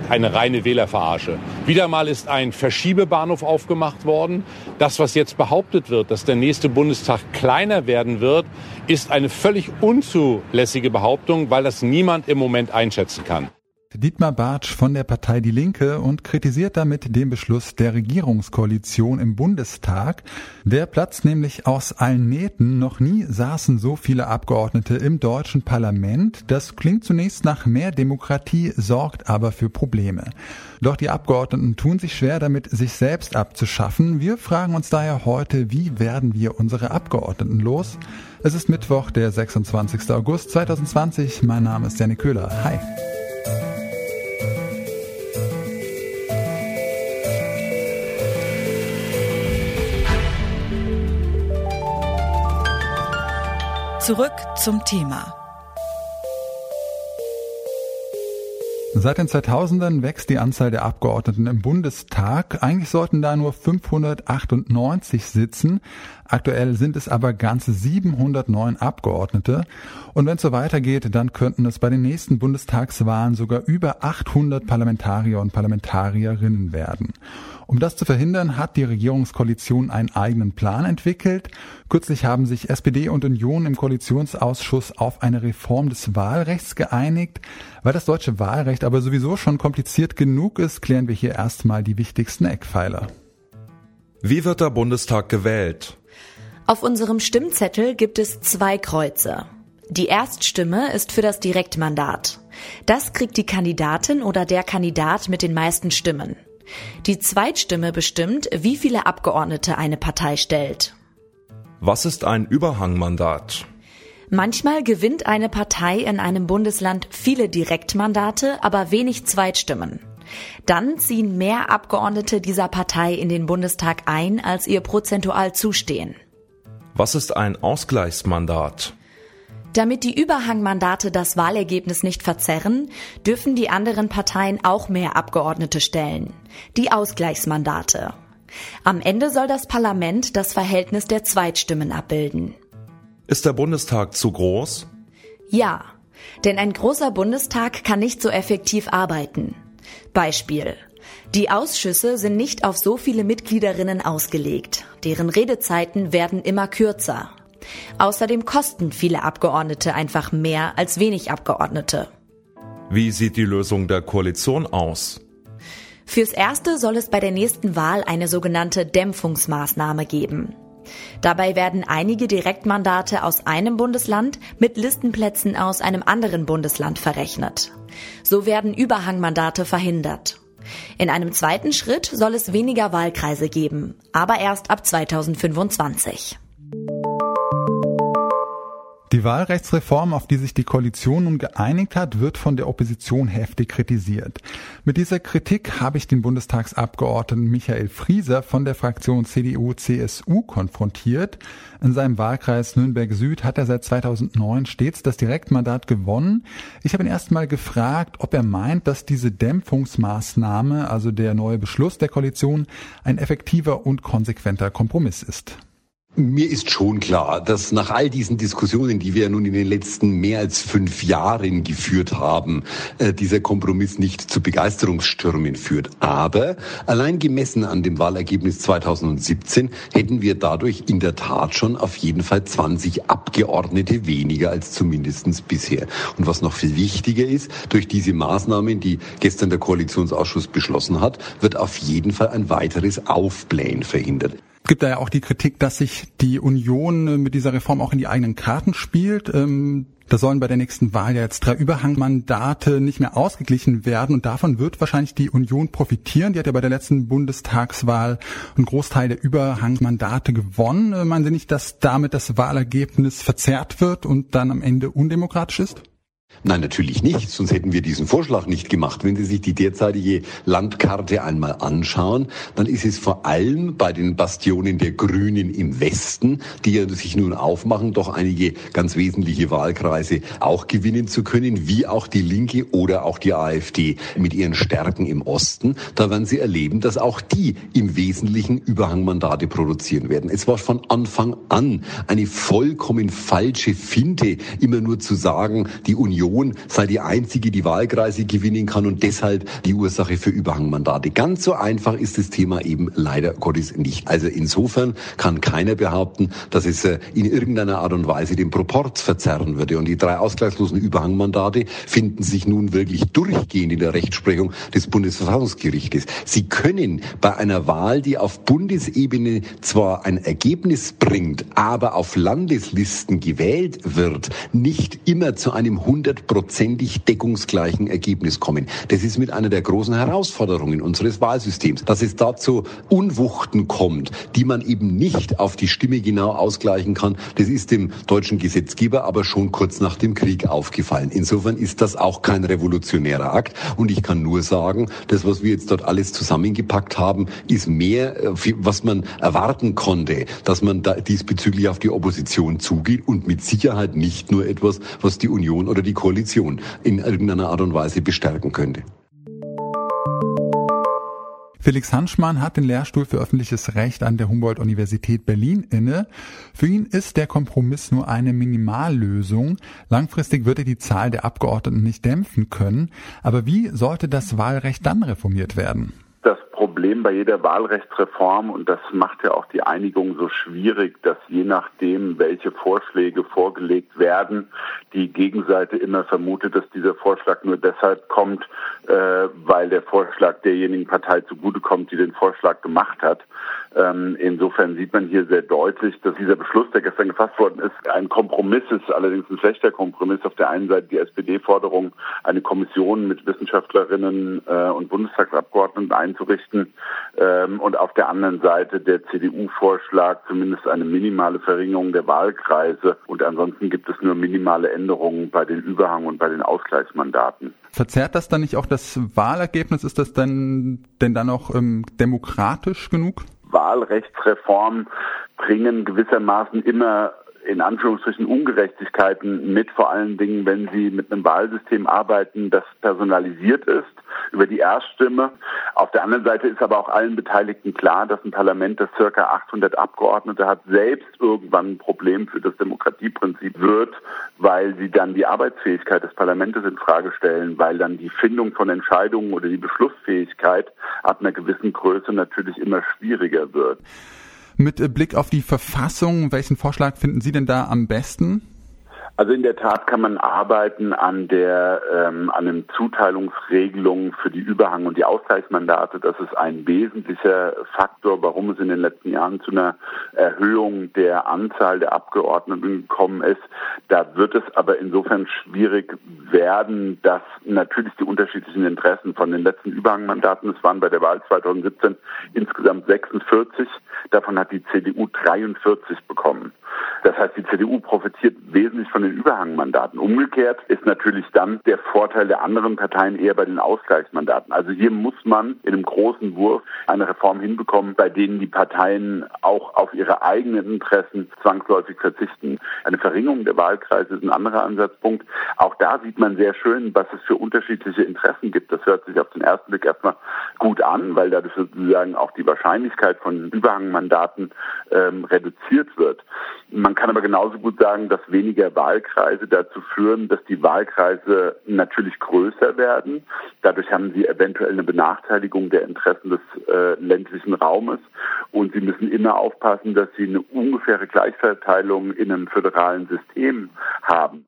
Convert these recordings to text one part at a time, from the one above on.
eine reine Wählerverarsche. Wieder mal ist ein Verschiebebahnhof aufgemacht worden. Das, was jetzt behauptet wird, dass der nächste Bundestag kleiner werden wird, ist eine völlig unzulässige Behauptung, weil das niemand im Moment einschätzen kann. Dietmar Bartsch von der Partei Die Linke und kritisiert damit den Beschluss der Regierungskoalition im Bundestag. Der platzt nämlich aus allen Nähten. Noch nie saßen so viele Abgeordnete im deutschen Parlament. Das klingt zunächst nach mehr Demokratie, sorgt aber für Probleme. Doch die Abgeordneten tun sich schwer damit, sich selbst abzuschaffen. Wir fragen uns daher heute, wie werden wir unsere Abgeordneten los? Es ist Mittwoch, der 26. August 2020. Mein Name ist Janik Köhler. Hi. Zurück zum Thema. Seit den 2000ern wächst die Anzahl der Abgeordneten im Bundestag. Eigentlich sollten da nur 598 sitzen. Aktuell sind es aber ganze 709 Abgeordnete. Und wenn es so weitergeht, dann könnten es bei den nächsten Bundestagswahlen sogar über 800 Parlamentarier und Parlamentarierinnen werden. Um das zu verhindern, hat die Regierungskoalition einen eigenen Plan entwickelt. Kürzlich haben sich SPD und Union im Koalitionsausschuss auf eine Reform des Wahlrechts geeinigt. Weil das deutsche Wahlrecht aber sowieso schon kompliziert genug ist, klären wir hier erstmal die wichtigsten Eckpfeiler. Wie wird der Bundestag gewählt? Auf unserem Stimmzettel gibt es 2 Kreuze. Die Erststimme ist für das Direktmandat. Das kriegt die Kandidatin oder der Kandidat mit den meisten Stimmen. Die Zweitstimme bestimmt, wie viele Abgeordnete eine Partei stellt. Was ist ein Überhangmandat? Manchmal gewinnt eine Partei in einem Bundesland viele Direktmandate, aber wenig Zweitstimmen. Dann ziehen mehr Abgeordnete dieser Partei in den Bundestag ein, als ihr prozentual zustehen. Was ist ein Ausgleichsmandat? Damit die Überhangmandate das Wahlergebnis nicht verzerren, dürfen die anderen Parteien auch mehr Abgeordnete stellen. Die Ausgleichsmandate. Am Ende soll das Parlament das Verhältnis der Zweitstimmen abbilden. Ist der Bundestag zu groß? Ja, denn ein großer Bundestag kann nicht so effektiv arbeiten. Beispiel: Die Ausschüsse sind nicht auf so viele Mitgliederinnen ausgelegt. Deren Redezeiten werden immer kürzer. Außerdem kosten viele Abgeordnete einfach mehr als wenig Abgeordnete. Wie sieht die Lösung der Koalition aus? Fürs Erste soll es bei der nächsten Wahl eine sogenannte Dämpfungsmaßnahme geben. Dabei werden einige Direktmandate aus einem Bundesland mit Listenplätzen aus einem anderen Bundesland verrechnet. So werden Überhangmandate verhindert. In einem zweiten Schritt soll es weniger Wahlkreise geben, aber erst ab 2025. Die Wahlrechtsreform, auf die sich die Koalition nun geeinigt hat, wird von der Opposition heftig kritisiert. Mit dieser Kritik habe ich den Bundestagsabgeordneten Michael Frieser von der Fraktion CDU/CSU konfrontiert. In seinem Wahlkreis Nürnberg Süd hat er seit 2009 stets das Direktmandat gewonnen. Ich habe ihn erst mal gefragt, ob er meint, dass diese Dämpfungsmaßnahme, also der neue Beschluss der Koalition, ein effektiver und konsequenter Kompromiss ist. Mir ist schon klar, dass nach all diesen Diskussionen, die wir nun in den letzten mehr als 5 Jahren geführt haben, dieser Kompromiss nicht zu Begeisterungsstürmen führt. Aber allein gemessen an dem Wahlergebnis 2017 hätten wir dadurch in der Tat schon auf jeden Fall 20 Abgeordnete weniger als zumindest bisher. Und was noch viel wichtiger ist, durch diese Maßnahmen, die gestern der Koalitionsausschuss beschlossen hat, wird auf jeden Fall ein weiteres Aufblähen verhindert. Es gibt da ja auch die Kritik, dass sich die Union mit dieser Reform auch in die eigenen Karten spielt. Da sollen bei der nächsten Wahl ja jetzt 3 Überhangmandate nicht mehr ausgeglichen werden und davon wird wahrscheinlich die Union profitieren. Die hat ja bei der letzten Bundestagswahl einen Großteil der Überhangmandate gewonnen. Meinen Sie nicht, dass damit das Wahlergebnis verzerrt wird und dann am Ende undemokratisch ist? Nein, natürlich nicht, sonst hätten wir diesen Vorschlag nicht gemacht. Wenn Sie sich die derzeitige Landkarte einmal anschauen, dann ist es vor allem bei den Bastionen der Grünen im Westen, die ja sich nun aufmachen, doch einige ganz wesentliche Wahlkreise auch gewinnen zu können, wie auch die Linke oder auch die AfD mit ihren Stärken im Osten. Da werden Sie erleben, dass auch die im Wesentlichen Überhangmandate produzieren werden. Es war von Anfang an eine vollkommen falsche Finte, immer nur zu sagen, die Union Union sei die einzige, die Wahlkreise gewinnen kann und deshalb die Ursache für Überhangmandate. Ganz so einfach ist das Thema eben leider Gottes nicht. Also insofern kann keiner behaupten, dass es in irgendeiner Art und Weise den Proporz verzerren würde. Und die 3 ausgleichslosen Überhangmandate finden sich nun wirklich durchgehend in der Rechtsprechung des Bundesverfassungsgerichtes. Sie können bei einer Wahl, die auf Bundesebene zwar ein Ergebnis bringt, aber auf Landeslisten gewählt wird, nicht immer zu einem 100%ig deckungsgleichen Ergebnis kommen. Das ist mit einer der großen Herausforderungen unseres Wahlsystems, dass es dazu Unwuchten kommt, die man eben nicht auf die Stimme genau ausgleichen kann. Das ist dem deutschen Gesetzgeber aber schon kurz nach dem Krieg aufgefallen. Insofern ist das auch kein revolutionärer Akt und ich kann nur sagen, das, was wir jetzt dort alles zusammengepackt haben, ist mehr, was man erwarten konnte, dass man da diesbezüglich auf die Opposition zugeht und mit Sicherheit nicht nur etwas, was die Union oder die Koalition in irgendeiner Art und Weise bestärken könnte. Felix Hanschmann hat den Lehrstuhl für öffentliches Recht an der Humboldt-Universität Berlin inne. Für ihn ist der Kompromiss nur eine Minimallösung. Langfristig wird er die Zahl der Abgeordneten nicht dämpfen können. Aber wie sollte das Wahlrecht dann reformiert werden? Das Problem bei jeder Wahlrechtsreform, und das macht ja auch die Einigung so schwierig, dass je nachdem, welche Vorschläge vorgelegt werden, die Gegenseite immer vermutet, dass dieser Vorschlag nur deshalb kommt, weil der Vorschlag derjenigen Partei zugutekommt, die den Vorschlag gemacht hat. Insofern sieht man hier sehr deutlich, dass dieser Beschluss, der gestern gefasst worden ist, ein Kompromiss ist, allerdings ein schlechter Kompromiss. Auf der einen Seite die SPD-Forderung, eine Kommission mit Wissenschaftlerinnen und Bundestagsabgeordneten einzurichten, und auf der anderen Seite der CDU-Vorschlag, zumindest eine minimale Verringerung der Wahlkreise, und ansonsten gibt es nur minimale Änderungen bei den Überhang- und bei den Ausgleichsmandaten. Verzerrt das dann nicht auch das Wahlergebnis? Ist das denn dann auch demokratisch genug? Wahlrechtsreformen bringen gewissermaßen immer in Anführungsstrichen Ungerechtigkeiten mit, vor allen Dingen, wenn sie mit einem Wahlsystem arbeiten, das personalisiert ist über die Erststimme. Auf der anderen Seite ist aber auch allen Beteiligten klar, dass ein Parlament, das ca. 800 Abgeordnete hat, selbst irgendwann ein Problem für das Demokratieprinzip wird, weil sie dann die Arbeitsfähigkeit des Parlaments in Frage stellen, weil dann die Findung von Entscheidungen oder die Beschlussfähigkeit ab einer gewissen Größe natürlich immer schwieriger wird. Mit Blick auf die Verfassung, welchen Vorschlag finden Sie denn da am besten? Also in der Tat kann man arbeiten an den Zuteilungsregelungen für die Überhang- und die Ausgleichsmandate. Das ist ein wesentlicher Faktor, warum es in den letzten Jahren zu einer Erhöhung der Anzahl der Abgeordneten gekommen ist. Da wird es aber insofern schwierig werden, dass natürlich die unterschiedlichen Interessen von den letzten Überhangmandaten, es waren bei der Wahl 2017 insgesamt 46, davon hat die CDU 43 bekommen. Das heißt, die CDU profitiert wesentlich von den Überhangmandaten. Umgekehrt ist natürlich dann der Vorteil der anderen Parteien eher bei den Ausgleichsmandaten. Also hier muss man in einem großen Wurf eine Reform hinbekommen, bei denen die Parteien auch auf ihre eigenen Interessen zwangsläufig verzichten. Eine Verringerung der Wahlkreise ist ein anderer Ansatzpunkt. Auch da sieht man sehr schön, was es für unterschiedliche Interessen gibt. Das hört sich auf den ersten Blick erstmal gut an, weil dadurch sozusagen auch die Wahrscheinlichkeit von Überhangmandaten reduziert wird. Man kann aber genauso gut sagen, dass weniger Wahlkreise dazu führen, dass die Wahlkreise natürlich größer werden. Dadurch haben sie eventuell eine Benachteiligung der Interessen des ländlichen Raumes. Und sie müssen immer aufpassen, dass sie eine ungefähre Gleichverteilung in einem föderalen System haben.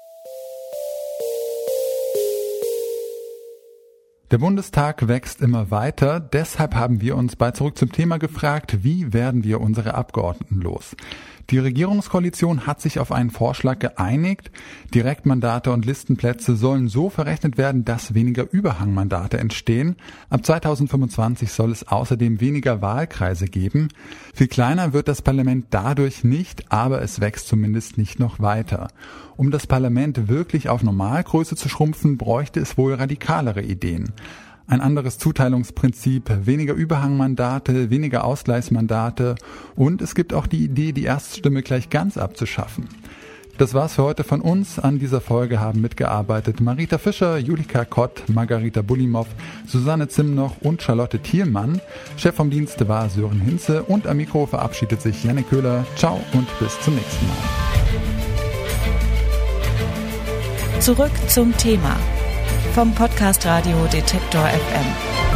Der Bundestag wächst immer weiter, deshalb haben wir uns bei Zurück zum Thema gefragt, wie werden wir unsere Abgeordneten los? Die Regierungskoalition hat sich auf einen Vorschlag geeinigt. Direktmandate und Listenplätze sollen so verrechnet werden, dass weniger Überhangmandate entstehen. Ab 2025 soll es außerdem weniger Wahlkreise geben. Viel kleiner wird das Parlament dadurch nicht, aber es wächst zumindest nicht noch weiter. Um das Parlament wirklich auf Normalgröße zu schrumpfen, bräuchte es wohl radikalere Ideen. Ein anderes Zuteilungsprinzip, weniger Überhangmandate, weniger Ausgleichsmandate und es gibt auch die Idee, die Erststimme gleich ganz abzuschaffen. Das war's für heute von uns. An dieser Folge haben mitgearbeitet Marita Fischer, Julika Kott, Margarita Bulimov, Susanne Zimnoch und Charlotte Thielmann. Chef vom Dienst war Sören Hinze und am Mikro verabschiedet sich Janne Köhler. Ciao und bis zum nächsten Mal. Zurück zum Thema vom Podcast Radio Detektor FM.